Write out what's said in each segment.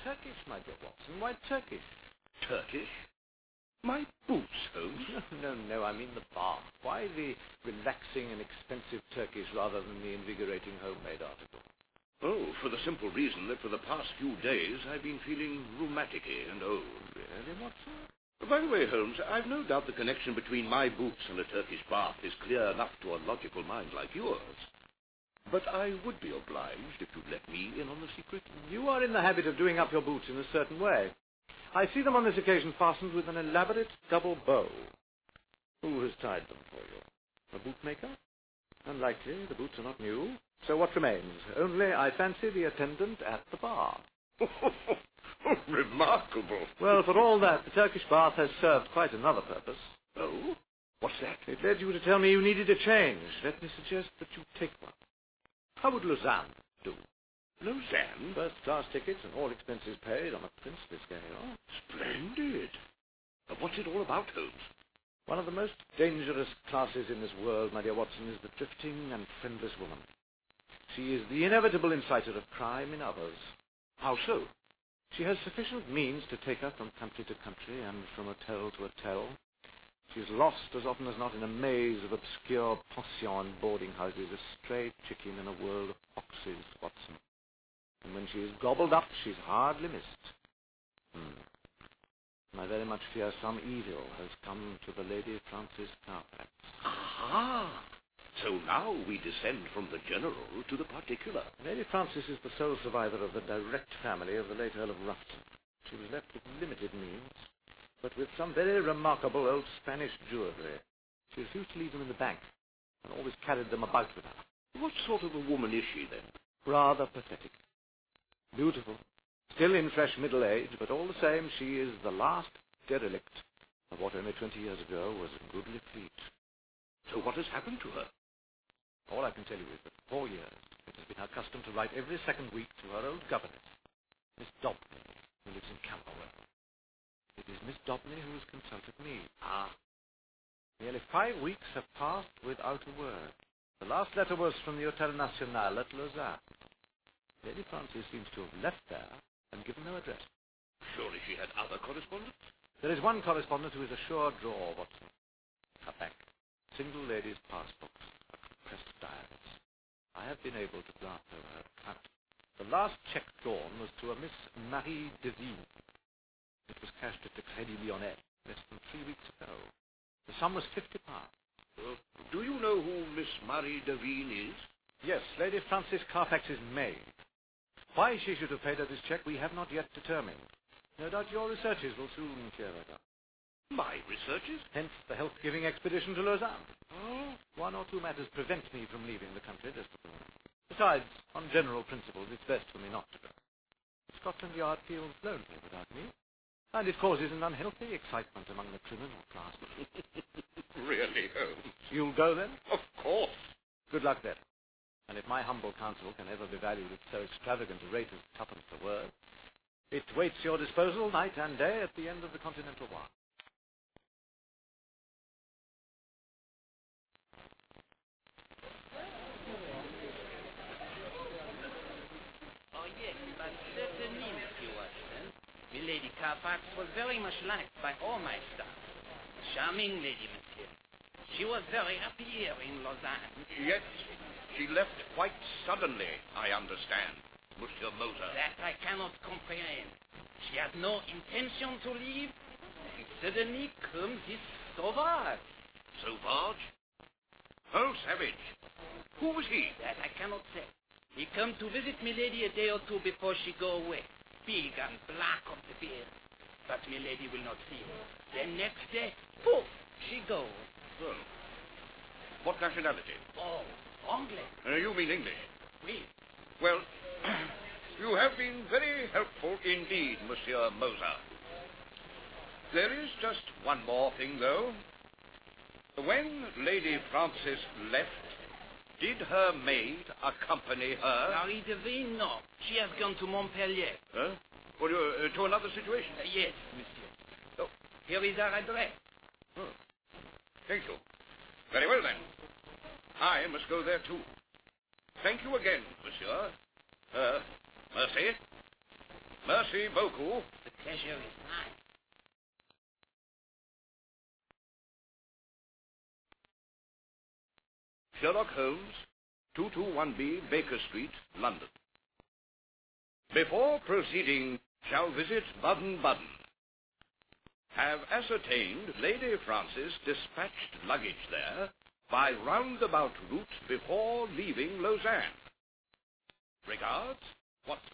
Turkish, my dear Watson. Why Turkish? Turkish? My boots, Holmes? No, I mean the bath. Why the relaxing and expensive Turkish rather than the invigorating homemade article? Oh, for the simple reason that for the past few days I've been feeling rheumatic-y and old. Really, Watson? By the way, Holmes, I've no doubt the connection between my boots and a Turkish bath is clear enough to a logical mind like yours. But I would be obliged if you'd let me in on the secret. You are in the habit of doing up your boots in a certain way. I see them on this occasion fastened with an elaborate double bow. Who has tied them for you? A bootmaker? Unlikely. The boots are not new. So what remains? Only, I fancy, the attendant at the bar. Remarkable. Well, for all that, the Turkish bath has served quite another purpose. Oh? What's that? It led you to tell me you needed a change. Let me suggest that you take one. How would Lausanne do? Lausanne? First-class tickets and all expenses paid on a princely scale. Splendid. What's it all about, Holmes? One of the most dangerous classes in this world, my dear Watson, is the drifting and friendless woman. She is the inevitable inciter of crime in others. How so? She has sufficient means to take her from country to country and from hotel to hotel. She is lost as often as not in a maze of obscure pensions and boarding houses, a stray chicken in a world of foxes, Watson. And when she is gobbled up, she's hardly missed. I very much fear some evil has come to the Lady Frances Carfax. Aha! So now we descend from the general to the particular. Lady Frances is the sole survivor of the direct family of the late Earl of Rufton. She was left with limited means, but with some very remarkable old Spanish jewelry. She refused to leave them in the bank, and always carried them about with her. What sort of a woman is she, then? Rather pathetic. Beautiful. Still in fresh middle age, but all the same, she is the last derelict of what only 20 years ago was a goodly fleet. So what has happened to her? All I can tell you is that for 4 years it has been her custom to write every second week to her old governess, Miss Dobney, who lives in Camberwell. It is Miss Dobney who has consulted me. Nearly 5 weeks have passed without a word. The last letter was from the Hotel National at Lausanne. Lady Frances seems to have left there and given no address. Surely she had other correspondents? There is one correspondent who is a sure draw, Watson. Her bank. Single ladies' passbooks. Her compressed diaries. I have been able to grant her account. The last cheque drawn was to a Miss Marie Devine. It was cashed at the Crédit Lyonnais less than 3 weeks ago. The sum was £50. Do you know who Miss Marie Devine is? Yes, Lady Frances Carfax's maid. Why she should have paid her this cheque we have not yet determined. No doubt your researches will soon clear it up. My researches? Hence the health-giving expedition to Lausanne. Oh? 1 or 2 matters prevent me from leaving the country just at the moment. Besides, on general principles, it's best for me not to go. Scotland Yard feels lonely without me, and it causes an unhealthy excitement among the criminal class. Really, Holmes? You'll go then? Of course. Good luck then. And if my humble counsel can ever be valued at so extravagant a rate as 2p a word, it waits your disposal night and day at the end of the Continental War. Oh, yes, but certainly, Monsieur Watson. Milady Carfax was very much liked by all my staff. Charming lady, monsieur. She was very happy here in Lausanne. Yes, she left quite suddenly, I understand, Monsieur Moser. That I cannot comprehend. She had no intention to leave. And suddenly comes this Sauvage. Sauvage? Oh, savage. Who was he? That I cannot say. He come to visit Milady a day or two before she go away. Big and black of the beard. But Milady will not see him. Then next day, poof, she goes. Oh. What nationality? Oh, Anglais. You mean English? Oui. Well, you have been very helpful indeed, Monsieur Moser. There is just one more thing, though. When Lady Frances left, did her maid accompany her? Marie Devine, no. She has gone to Montpellier. Huh? Well, to another situation? Yes, monsieur. Oh. Here is our address. Oh. Thank you. Very well, then. I must go there, too. Thank you again, monsieur. Merci. Merci beaucoup. The pleasure is mine. Sherlock Holmes, 221B Baker Street, London. Before proceeding, shall visit Baden-Baden. Have ascertained Lady Frances dispatched luggage there by roundabout route before leaving Lausanne. Regards, Watson.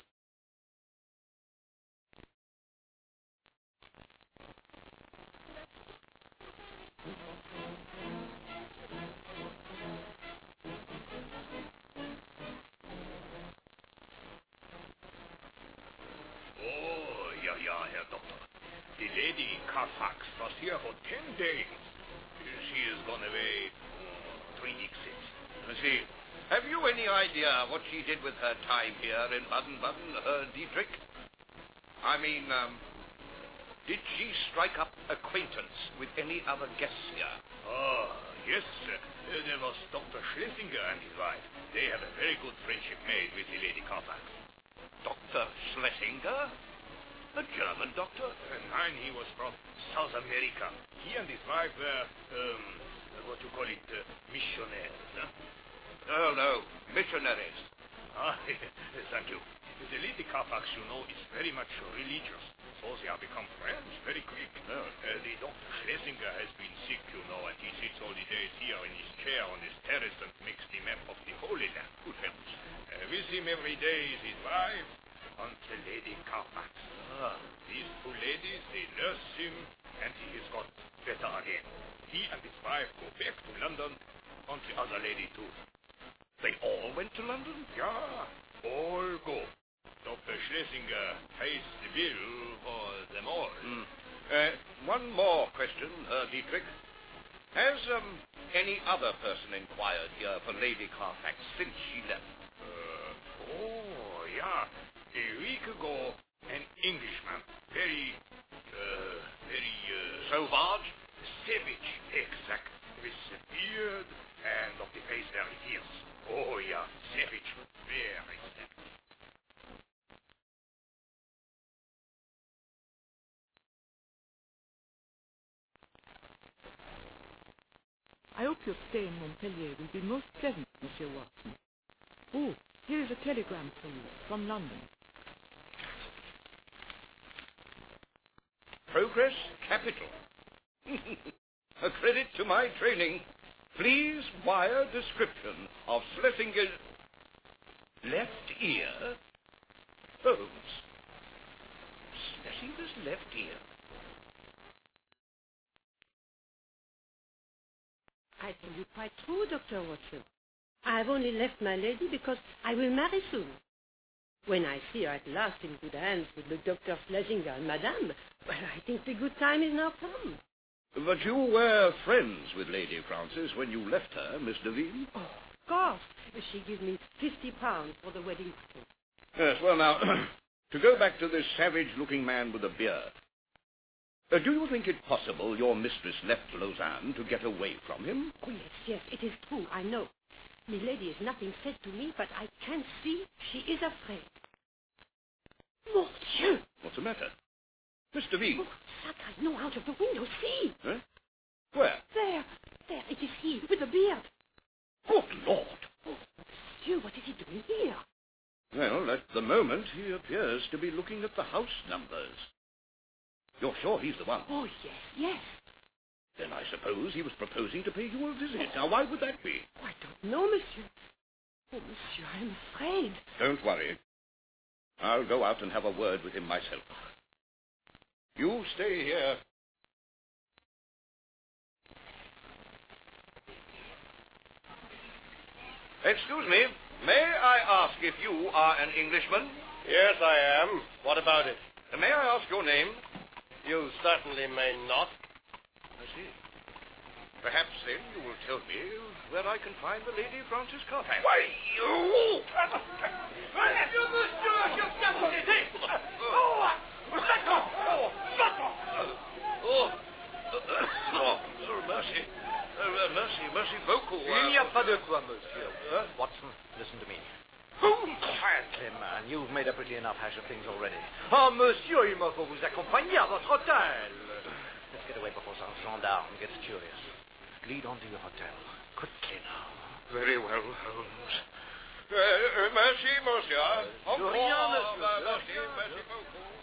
Oh, ja, Herr Doktor. The Lady Carfax was here for 10 days. She has gone away 3 weeks since. I see. Have you any idea what she did with her time here in Baden-Baden, Dietrich? I mean, did she strike up acquaintance with any other guests here? Oh, yes, sir. There was Dr. Schlesinger and his wife. They have a very good friendship made with the Lady Carfax. Dr. Schlesinger? A German doctor? Nein, he was from South America. He and his wife were, what you call it, missionaries. Huh? Oh, no, missionaries. Ah, thank you. The Lady Carfax, you know, is very much religious. So they have become friends very quick. Oh. The Dr. Schlesinger has been sick, you know, and he sits all the days here in his chair on his terrace and makes the map of the Holy Land. Good heavens. With him every day is his wife and the Lady Carfax. Ah. These two ladies, they nurse him, and he has got better again. He and his wife go back to London, and the other lady too. They all went to London? Yeah, all go. Dr. Schlesinger pays the bill for them all. One more question, Dietrich. Has any other person inquired here for Lady Carfax since she left? Oh, yeah. A week ago, an Englishman. Very, Sauvage? savage, exact. With a beard and of the face very fierce. Oh, yeah, savage. Very savage. I hope your stay in Montpellier will be most pleasant, Monsieur Watson. Oh, here is a telegram for you from London. Progress capital. A credit to my training. Please wire description of Schlesinger's left ear. Holmes. Schlesinger's left ear. I tell you quite true, Dr. Watson. I have only left my lady because I will marry soon. When I see her at last in good hands with the Dr. Schlesinger and Madame, well, I think the good time is now come. But you were friends with Lady Frances when you left her, Miss Devine? Oh, of course. She gives me £50 for the wedding present. Yes, well now, to go back to this savage-looking man with a beard. Do you think it possible your mistress left Lausanne to get away from him? Oh, yes, it is true, I know. Milady has nothing said to me, but I can see she is afraid. Mon Dieu! What's the matter? Miss Devine? Oh, sacre, no, out of the window, see! Huh? Where? There, it is he, with the beard. Good Lord! Oh, Monsieur, what is he doing here? Well, at the moment, he appears to be looking at the house numbers. You're sure he's the one? Oh, yes. Then I suppose he was proposing to pay you a visit. Now, why would that be? Oh, I don't know, Monsieur. Oh, Monsieur, I'm afraid. Don't worry. I'll go out and have a word with him myself. You stay here. Excuse me. May I ask if you are an Englishman? Yes, I am. What about it? May I ask your name? You certainly may not. I see. Perhaps then you will tell me where I can find the Lady Frances Carfax. Why, you... Mercy. Mercy beaucoup. Il n'y a pas de quoi, monsieur. Watson, listen to me. Quietly, man. You've made a pretty enough hash of things already. Ah, monsieur, il me faut vous accompagner à votre hôtel. Let's get away before some gendarme gets curious. Lead on to your hotel. Quickly now. Very well, Holmes. Merci, monsieur. Rien, monsieur. Merci beaucoup.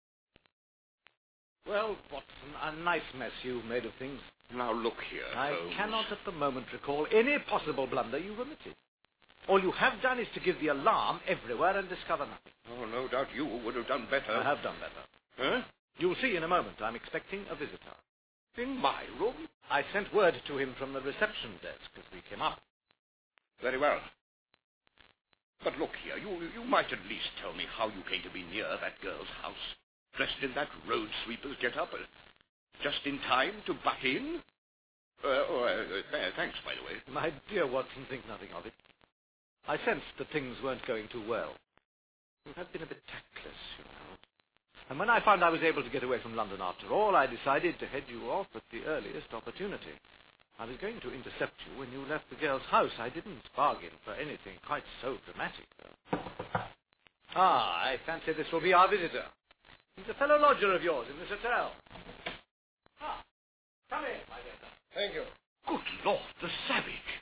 Well, Watson, a nice mess you've made of things. Now, look here, I Holmes. cannot at the moment recall any possible blunder you've omitted. All you have done is to give the alarm everywhere and discover nothing. Oh, no doubt you would have done better. I have done better. Huh? You'll see in a moment. I'm expecting a visitor. In my room? I sent word to him from the reception desk as we came up. Very well. But look here, you might at least tell me how you came to be near that girl's house, dressed in that road sweeper's get-up, just in time to butt in? Thanks, by the way. My dear Watson, think nothing of it. I sensed that things weren't going too well. You had been a bit tactless, you know. And when I found I was able to get away from London after all, I decided to head you off at the earliest opportunity. I was going to intercept you when you left the girl's house. I didn't bargain for anything quite so dramatic, though. Ah, I fancy this will be our visitor. He's a fellow lodger of yours in this hotel. Ah, come in, my dear. Thank you. Good Lord, the savage.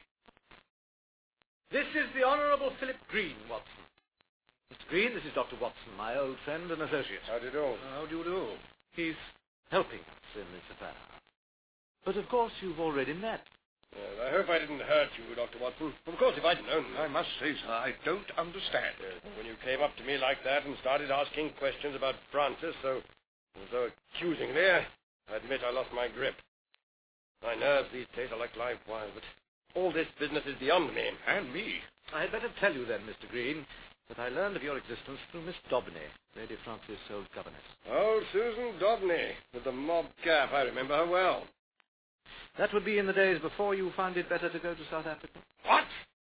This is the Honourable Philip Green, Watson. Mr. Green, this is Dr. Watson, my old friend and associate. How do you do? How do you do? He's helping us in this affair. But of course you've already met. Yes, I hope I didn't hurt you, Dr. Watson. Of course, if I'd known... I must say, sir, I don't understand. When you came up to me like that and started asking questions about Francis so accusingly, I admit I lost my grip. My nerves these days are like live wires, but all this business is beyond me. And me. I had better tell you then, Mr. Green, that I learned of your existence through Miss Daubeny, Lady Francis' old governess. Oh, Susan Daubeny, with the mob cap. I remember her well. That would be in the days before you found it better to go to South Africa? What?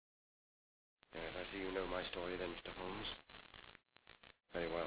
Yes, I see you know my story then, Mr. Holmes. Very well.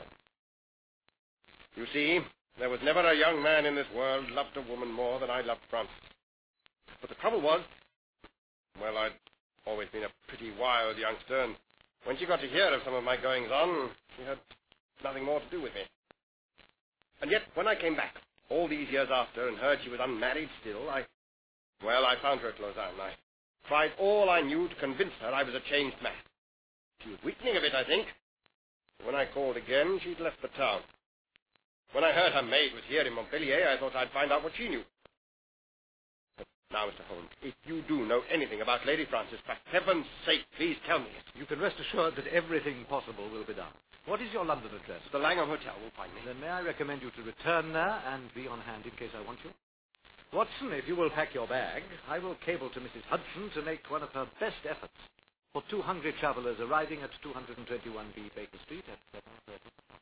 You see, there was never a young man in this world loved a woman more than I loved Frances. But the trouble was, well, I'd always been a pretty wild youngster, and when she got to hear of some of my goings-on, she had nothing more to do with me. And yet, when I came back, all these years after, and heard she was unmarried still, I found her at Lausanne. I tried all I knew to convince her I was a changed man. She was weakening a bit, I think. When I called again, she'd left the town. When I heard her maid was here in Montpellier, I thought I'd find out what she knew. But now, Mr. Holmes, if you do know anything about Lady Frances, for heaven's sake, please tell me it. You can rest assured that everything possible will be done. What is your London address? The Langham Hotel will find me. Then may I recommend you to return there and be on hand in case I want you? Watson, if you will pack your bag, I will cable to Mrs. Hudson to make one of her best efforts for 2 hungry travellers arriving at 221B Baker Street at 7:30.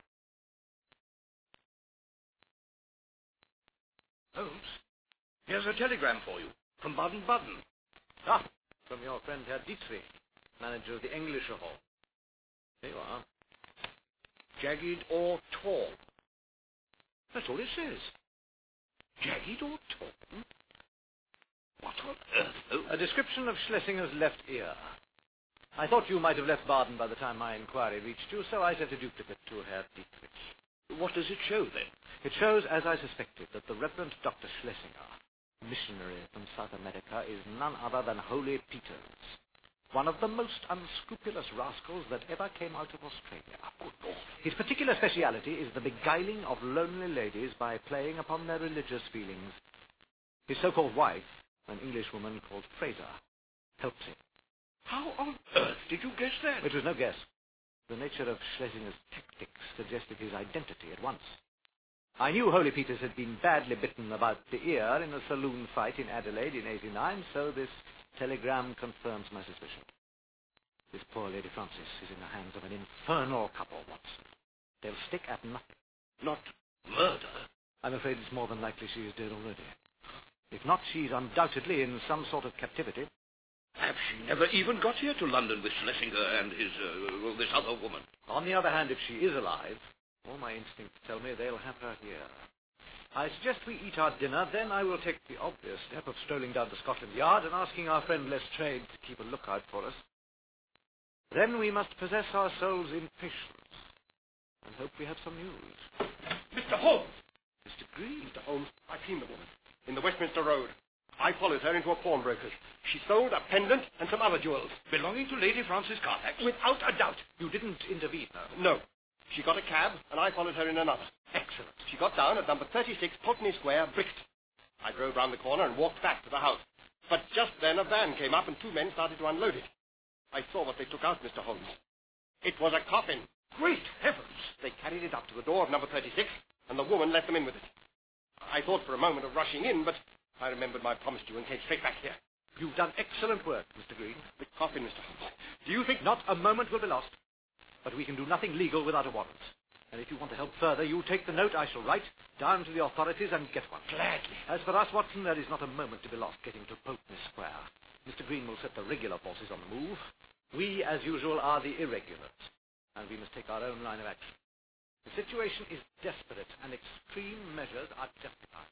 Holmes, here's a telegram for you from Baden-Baden. Ah, from your friend Herr Dietrich, manager of the Englischer Hall. Here you are. Jagged or tall? That's all it says. Jagged or tall? What on earth? Oh, A description of Schlesinger's left ear. I thought you might have left Baden by the time my inquiry reached you, so I sent a duplicate to Herr Dietrich. what does it show, then? It shows, as I suspected, that the Reverend Dr. Schlesinger, missionary from South America, is none other than Holy Peters, one of the most unscrupulous rascals that ever came out of Australia. Good Lord. His particular speciality is the beguiling of lonely ladies by playing upon their religious feelings. His so-called wife, an Englishwoman called Fraser, helps him. How on earth did you guess that? It was no guess. The nature of Schlesinger's tactics suggested his identity at once. I knew Holy Peters had been badly bitten about the ear in a saloon fight in Adelaide in '89, so this telegram confirms my suspicion. This poor Lady Frances is in the hands of an infernal couple, Watson. They'll stick at nothing. Not murder. I'm afraid it's more than likely she is dead already. If not, she's undoubtedly in some sort of captivity. Perhaps she never even got here to London with Schlesinger and this other woman. On the other hand, if she is alive, all my instincts tell me they'll have her here. I suggest we eat our dinner, then I will take the obvious step of strolling down to Scotland Yard and asking our friend Lestrade to keep a lookout for us. Then we must possess ourselves in patience and hope we have some news. Mr. Holmes! Mr. Green. Mr. Holmes, I've seen the woman. In the Westminster Road. I followed her into a pawnbroker's. She sold a pendant and some other jewels. Belonging to Lady Frances Carfax? Without a doubt. You didn't intervene, though? No. She got a cab, and I followed her in another. Excellent. She got down at number 36 Pulteney Square, Brixton. I drove round the corner and walked back to the house. But just then a van came up and two men started to unload it. I saw what they took out, Mr. Holmes. It was a coffin. Great heavens! They carried it up to the door of number 36, and the woman let them in with it. I thought for a moment of rushing in, but I remembered my promise to you and came straight back here. You've done excellent work, Mr. Green. The coffin, Mr. Holmes. Do you think... Not a moment will be lost. But we can do nothing legal without a warrant. And if you want to help further, you take the note I shall write down to the authorities and get one. Gladly. As for us, Watson, there is not a moment to be lost getting to Pulteney Square. Mr. Green will set the regular forces on the move. We, as usual, are the irregulars, and we must take our own line of action. The situation is desperate, and extreme measures are justified.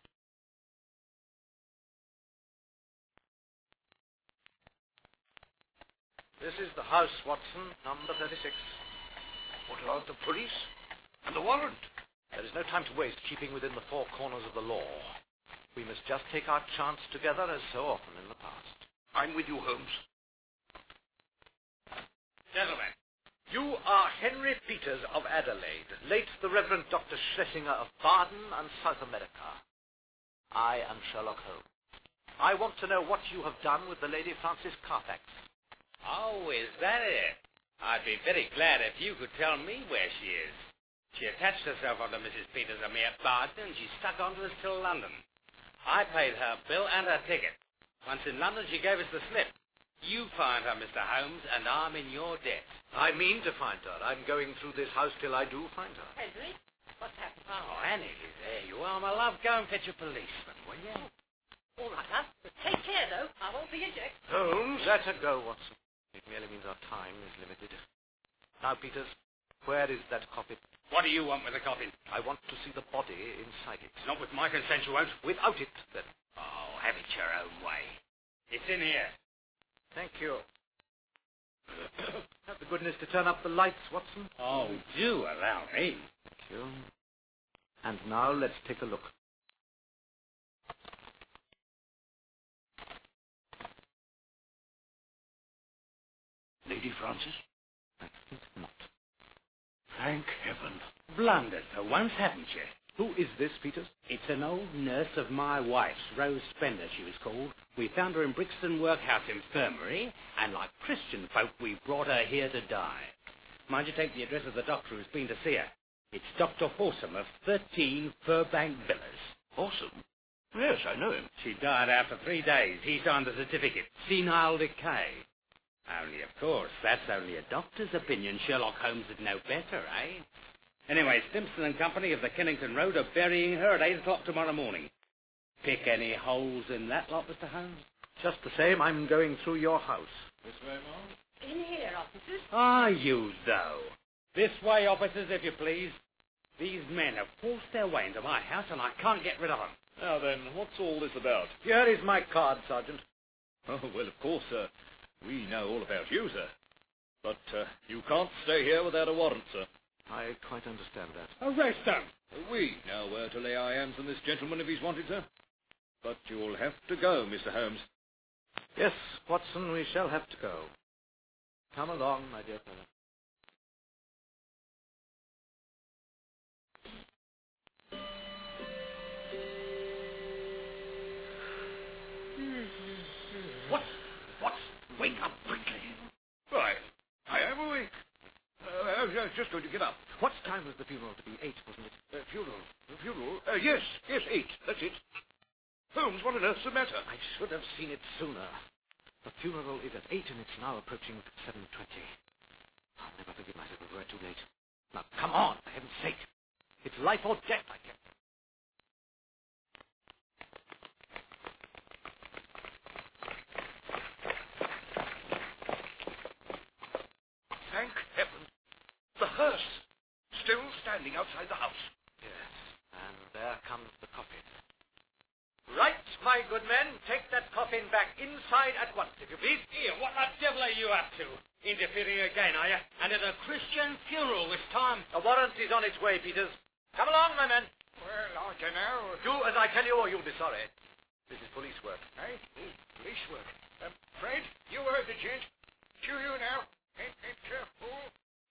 This is the house, Watson, number 36. What about the police? And the warrant? There is no time to waste keeping within the four corners of the law. We must just take our chance together as so often in the past. I'm with you, Holmes. Gentlemen, you are Henry Peters of Adelaide, late the Reverend Dr. Schlesinger of Baden and South America. I am Sherlock Holmes. I want to know what you have done with the Lady Frances Carfax. Oh, is that it? I'd be very glad if you could tell me where she is. She attached herself onto Mrs. Peters a mere Baden, and she stuck onto us till London. I paid her bill and her ticket. Once in London, she gave us the slip. You find her, Mr. Holmes, and I'm in your debt. I mean to find her. I'm going through this house till I do find her. Henry, what's happened? Oh, Annie, there you are, my love. Go and fetch a policeman, will you? All right, love. But take care, though. I won't be ejected. Holmes, let her go, Watson. It merely means our time is limited. Now, Peters, where is that coffin? What do you want with the coffin? I want to see the body inside it. Not with my consent, you won't. Without it, then. Oh, have it your own way. It's in here. Thank you. Have the goodness to turn up the lights, Watson. Oh, do allow me. Thank you. And now let's take a look. Lady Frances? I think not. Thank heaven. Blundered for once, haven't you? Who is this, Peters? It's an old nurse of my wife's, Rose Spender, she was called. We found her in Brixton Workhouse Infirmary, and like Christian folk, we brought her here to die. Mind you take the address of the doctor who's been to see her. It's Dr. Horsam of 13 Furbank Villas. Awesome. Yes, I know him. She died after 3 days. He signed the certificate. Senile decay. Only, of course, that's only a doctor's opinion. Sherlock Holmes would know better, eh? Anyway, Stimpson and Company of the Kennington Road are burying her at 8 o'clock tomorrow morning. Pick any holes in that lot, Mr. Holmes? Just the same, I'm going through your house. This way, Mom? In here, officers. Are you, though? This way, officers, if you please. These men have forced their way into my house, and I can't get rid of them. Now then, what's all this about? Here is my card, Sergeant. Oh, well, of course, sir. We know all about you, sir. But you can't stay here without a warrant, sir. I quite understand that. Arrest them! We know where to lay our hands on this gentleman if he's wanted, sir. But you'll have to go, Mr. Holmes. Yes, Watson, we shall have to go. Come along, my dear fellow. What? Wake up quickly. Right. I am awake. I was just going to get up. What time was the funeral to be? 8, wasn't it? Funeral? The funeral? Yes, 8. That's it. Holmes, what on earth's the matter? I should have seen it sooner. The funeral is at 8 and it's now approaching 7:20. I'll never forgive myself if we're too late. Now, come on, for heaven's sake. It's life or death, I guess. Thank heaven. The hearse. Still standing outside the house. Yes, and there comes the coffin. Right, my good men, take that coffin back inside at once, if you please. Here, what the devil are you up to? Interfering again, are you? And at a Christian funeral this time. The warrant is on its way, Peters. Come along, my men. Well, I don't know. Do as I tell you or you'll be sorry. This is police work. Eh? Police work. Fred, you heard the gent. To you now. Enter, fool.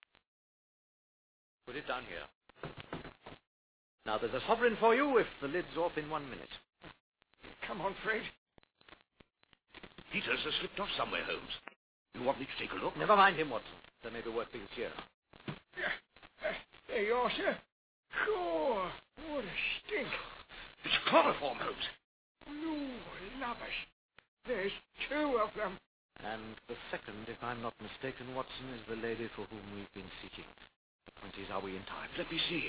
Put it down here. Now, there's a sovereign for you if the lid's off in 1 minute. Come on, Fred. Peters has slipped off somewhere, Holmes. You want me to take a look? Never mind him, Watson. There may be work things here. There you are, sir. Sure. What a stink. It's chloroform, Holmes. Lord, lovers. There's 2 of them. And the second, if I'm not mistaken, Watson, is the lady for whom we've been seeking. The point is, are we in time? Let me see.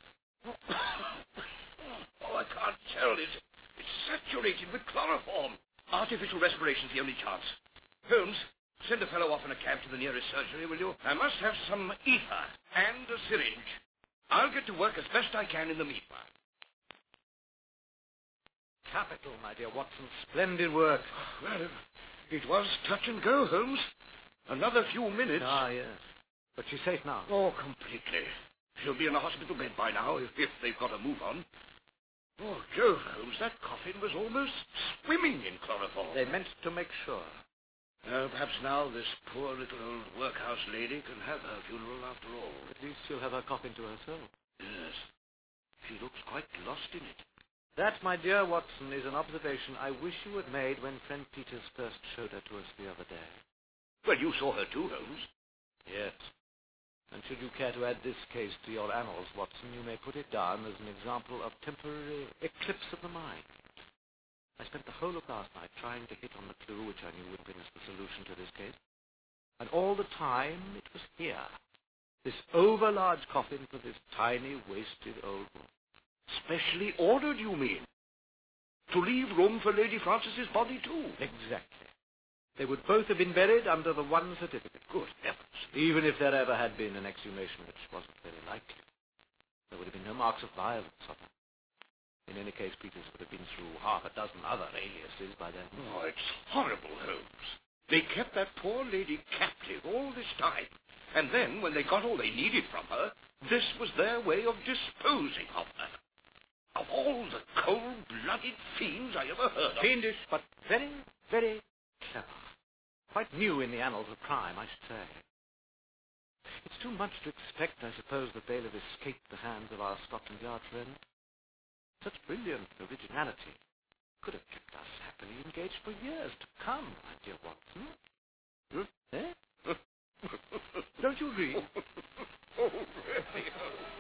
Oh, I can't tell. It's saturated with chloroform. Artificial respiration's the only chance. Holmes, send a fellow off in a cab to the nearest surgery, will you? I must have some ether and a syringe. I'll get to work as best I can in the meanwhile. Capital, my dear Watson. Splendid work. Well, it was touch and go, Holmes. Another few minutes. Ah, yes. But she's safe now. Oh, completely. She'll be in a hospital bed by now, if they've got a move on. Oh, Jove, Holmes, that coffin was almost swimming in chloroform. They meant to make sure. Perhaps now this poor little old workhouse lady can have her funeral after all. At least she'll have her coffin to herself. Yes. She looks quite lost in it. That, my dear Watson, is an observation I wish you had made when friend Peters first showed her to us the other day. Well, you saw her too, Holmes. Yes. And should you care to add this case to your annals, Watson, you may put it down as an example of temporary eclipse of the mind. I spent the whole of last night trying to hit on the clue which I knew would bring us the solution to this case. And all the time it was here. This overlarge coffin for this tiny, wasted old woman. Specially ordered, you mean? To leave room for Lady Frances's body, too? Exactly. They would both have been buried under the one certificate. Good heavens. Even if there ever had been an exhumation, which wasn't very likely. There would have been no marks of violence on her. In any case, Peters would have been through half a dozen other aliases by then. Oh, it's horrible, Holmes. They kept that poor lady captive all this time. And then, when they got all they needed from her, this was their way of disposing of her. Of all the cold-blooded fiends I ever heard of. Fiendish, but very, very clever. Quite new in the annals of crime, I should say. It's too much to expect, I suppose, that they'll have escaped the hands of our Scotland Yard friend. Such brilliant originality could have kept us happily engaged for years to come, my dear Watson. Eh? Don't you agree? Oh, really?